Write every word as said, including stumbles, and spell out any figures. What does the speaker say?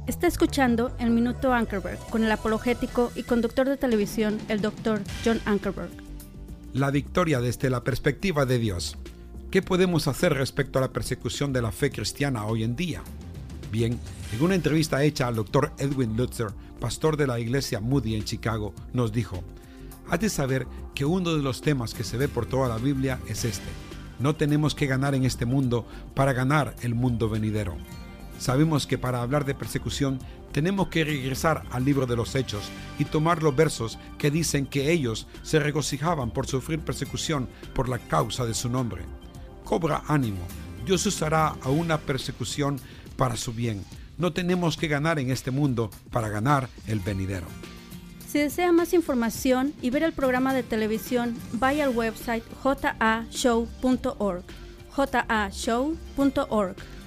Está escuchando el Minuto Ankerberg con el apologético y conductor de televisión, el doctor John Ankerberg. La victoria desde la perspectiva de Dios. ¿Qué podemos hacer respecto a la persecución de la fe cristiana hoy en día? Bien, en una entrevista hecha al doctor Edwin Lutzer, pastor de la iglesia Moody en Chicago, nos dijo: has de saber que uno de los temas que se ve por toda la Biblia es este: no tenemos que ganar en este mundo para ganar el mundo venidero. Sabemos que para hablar de persecución tenemos que regresar al libro de los Hechos y tomar los versos que dicen que ellos se regocijaban por sufrir persecución por la causa de su nombre. Cobra ánimo, Dios usará a una persecución para su bien. No tenemos que ganar en este mundo para ganar el venidero. Si desea más información y ver el programa de televisión, vaya al website j a show punto org, j a show punto org.